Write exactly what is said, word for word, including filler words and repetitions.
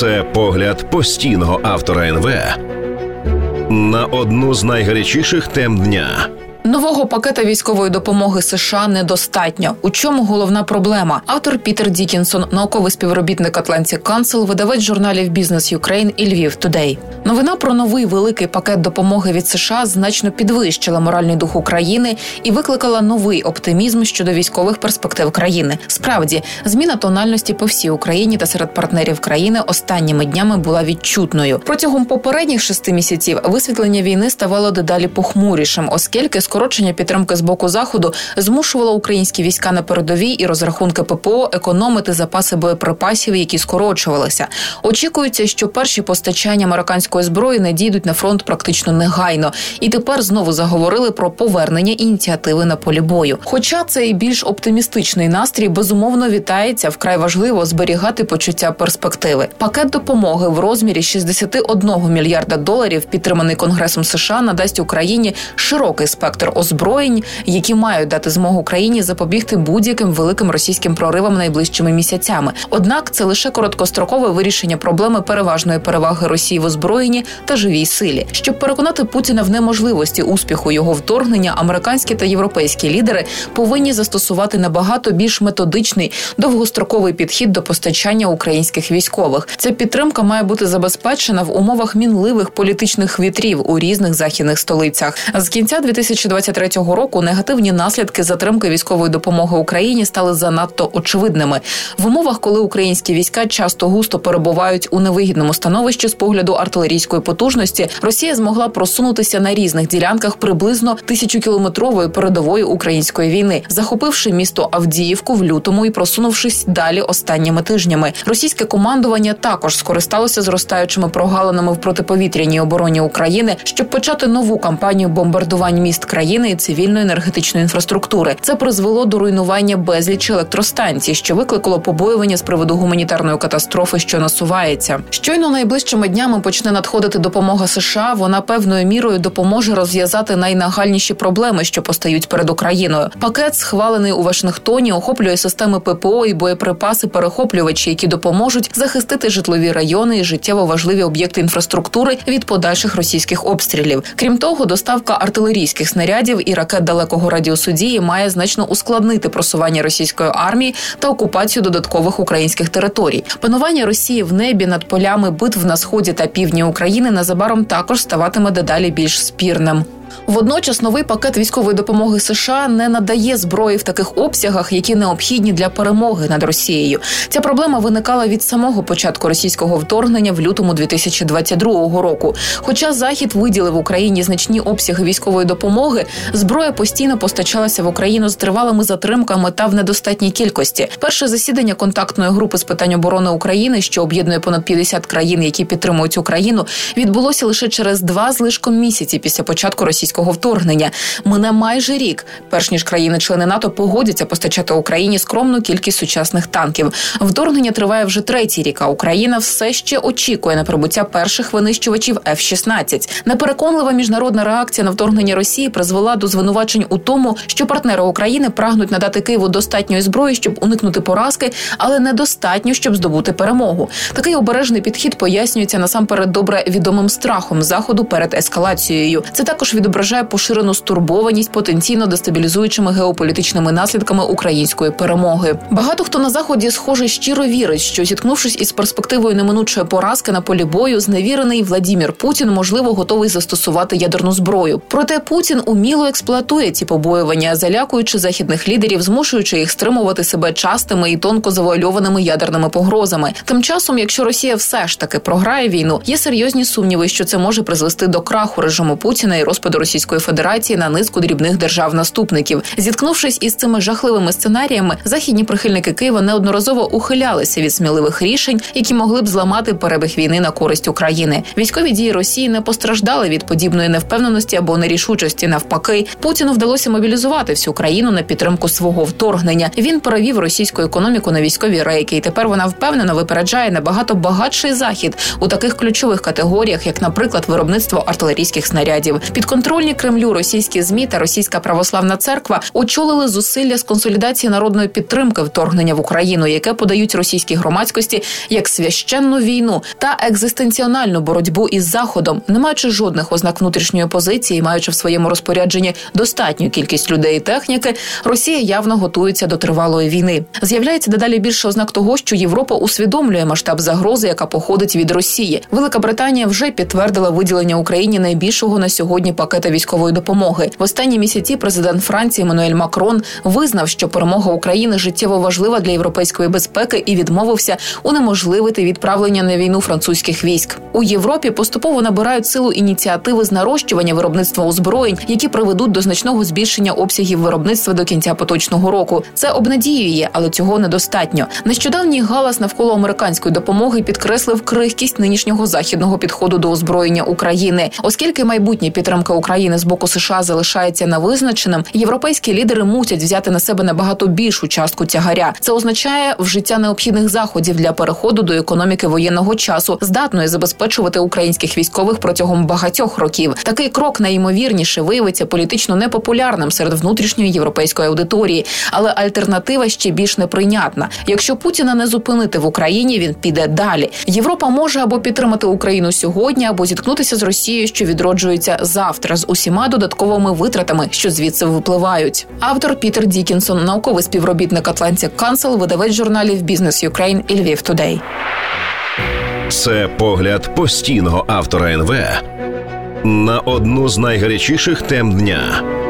Це погляд постійного автора ен ве на одну з найгарячіших тем дня. Нового пакета військової допомоги США недостатньо. У чому головна проблема? Автор Пітер Дікінсон, науковий співробітник Atlantic Council, видавець журналів Business Ukraine і Львів Today. Новина про новий великий пакет допомоги від США значно підвищила моральний дух України і викликала новий оптимізм щодо військових перспектив країни. Справді, зміна тональності по всій Україні та серед партнерів країни останніми днями була відчутною. Протягом попередніх шести місяців висвітлення війни ставало дедалі похмурішим, оскільки скорочення підтримки з боку Заходу змушувало українські війська на передовій і розрахунки ППО економити запаси боєприпасів, які скорочувалися. Очікується, що перші постачання американської зброї надійдуть на фронт практично негайно. І тепер знову заговорили про повернення ініціативи на полі бою. Хоча цей більш оптимістичний настрій безумовно вітається, вкрай важливо зберігати почуття перспективи. Пакет допомоги в розмірі шістдесят один мільярда доларів, підтриманий Конгресом США, надасть Україні широкий спектр озброєнь, які мають дати змогу країні запобігти будь-яким великим російським проривам найближчими місяцями. Однак це лише короткострокове вирішення проблеми переважної переваги Росії в озброєнні та живій силі. Щоб переконати Путіна в неможливості успіху його вторгнення, американські та європейські лідери повинні застосувати набагато більш методичний, довгостроковий підхід до постачання українських військових. Ця підтримка має бути забезпечена в умовах мінливих політичних вітрів у різних західних столицях. З кінця дві тисячі двадцять третього року негативні наслідки затримки військової допомоги Україні стали занадто очевидними. В умовах, коли українські війська часто густо перебувають у невигідному становищі з погляду артилерійської потужності, Росія змогла просунутися на різних ділянках приблизно тисячокілометрової передової української війни, захопивши місто Авдіївку в лютому і просунувшись далі останніми тижнями. Російське командування також скористалося зростаючими прогалинами в протиповітряній обороні України, щоб почати нову кампанію бомбардувань міст країни і цивільної енергетичної інфраструктури. Це призвело до руйнування безлічі електростанцій, що викликало побоювання з приводу гуманітарної катастрофи, що насувається. Щойно найближчими днями почне надходити допомога США, вона певною мірою допоможе розв'язати найнагальніші проблеми, що постають перед Україною. Пакет, схвалений у Вашингтоні, охоплює системи ППО і боєприпаси-перехоплювачі, які допоможуть захистити житлові райони і життєво важливі об'єкти інфраструктури від подальших російських обстрілів. Крім того, доставка артилерійських снарядів і ракет далекого радіусу дії має значно ускладнити просування російської армії та окупацію додаткових українських територій. Панування Росії в небі над полями битв на сході та півдні України незабаром також ставатиме дедалі більш спірним. Водночас новий пакет військової допомоги США не надає зброї в таких обсягах, які необхідні для перемоги над Росією. Ця проблема виникала від самого початку російського вторгнення в лютому дві тисячі двадцять другого року. Хоча Захід виділив Україні значні обсяги військової допомоги, зброя постійно постачалася в Україну з тривалими затримками та в недостатній кількості. Перше засідання контактної групи з питань оборони України, що об'єднує понад п'ятдесят країн, які підтримують Україну, відбулося лише через два з лишком місяці після початку російського вторгнення. Мине майже рік, перш ніж країни-члени НАТО погодяться постачати Україні скромну кількість сучасних танків. Вторгнення триває вже третій рік, а Україна все ще очікує на прибуття перших винищувачів еф шістнадцять. Непереконлива міжнародна реакція на вторгнення Росії призвела до звинувачень у тому, що партнери України прагнуть надати Києву достатньої зброї, щоб уникнути поразки, але недостатньо, щоб здобути перемогу. Такий обережний підхід пояснюється насамперед добре відомим страхом Заходу перед ескалацією. Це також відображає поширену стурбованість потенційно дестабілізуючими геополітичними наслідками української перемоги. Багато хто на Заході, схоже, щиро вірить, що, зіткнувшись із перспективою неминучої поразки на полі бою, зневірений Владімір Путін, можливо, готовий застосувати ядерну зброю. Проте Путін уміло експлуатує ці побоювання, залякуючи західних лідерів, змушуючи їх стримувати себе частими і тонко завуальованими ядерними погрозами. Тим часом, якщо Росія все ж таки програє війну, є серйозні сумніви, що це може призвести до краху режиму Путіна і розпаду Російської Федерації на низку дрібних держав-наступників. Зіткнувшись із цими жахливими сценаріями, західні прихильники Києва неодноразово ухилялися від сміливих рішень, які могли б зламати перебіг війни на користь України. Військові дії Росії не постраждали від подібної невпевненості або нерішучості. Навпаки, Путіну вдалося мобілізувати всю країну на підтримку свого вторгнення. Він перевів російську економіку на військові рейки, і тепер вона впевнено випереджає набагато багатший Захід у таких ключових категоріях, як, наприклад, виробництво артилерійських снарядів. Під Підконтрольні Кремлю російські ЗМІ та Російська православна церква очолили зусилля з консолідації народної підтримки вторгнення в Україну, яке подають російській громадськості як священну війну та екзистенціональну боротьбу із Заходом, не маючи жодних ознак внутрішньої позиції, маючи в своєму розпорядженні достатню кількість людей і техніки, Росія явно готується до тривалої війни. З'являється дедалі більше ознак того, що Європа усвідомлює масштаб загрози, яка походить від Росії. Велика Британія вже підтвердила виділення Україні найбільшого на сьогодні пакета військової допомоги. В останні місяці президент Франції Еммануель Макрон визнав, що перемога України життєво важлива для європейської безпеки і відмовився унеможливити відправлення на війну французьких військ. У Європі поступово набирають силу ініціативи з нарощування виробництва озброєнь, які приведуть до значного збільшення обсягів виробництва до кінця поточного року. Це обнадіює, але цього недостатньо. Нещодавній галас навколо американської допомоги підкреслив крихкість нинішнього західного підходу до озброєння України. Оскільки майбутня підтримка України з боку США залишається невизначеним, європейські лідери мусять взяти на себе набагато більшу частку тягаря. Це означає вжиття необхідних заходів для переходу до економіки воєнного часу, здатної забезпечувати українських військових протягом багатьох років. Такий крок найімовірніше виявиться політично непопулярним серед внутрішньої європейської аудиторії, але альтернатива ще більш неприйнятна. Якщо Путіна не зупинити в Україні, він піде далі. Європа може або підтримати Україну сьогодні, або зіткнутися з Росією, що відроджується завтра, з усіма додатковими витратами, що звідси випливають. Автор Пітер Дікінсон, науковий співробітник Atlantic Council, видавець журналів Business Ukraine і Львів Today. Це погляд постійного автора ен ве на одну з найгарячіших тем дня.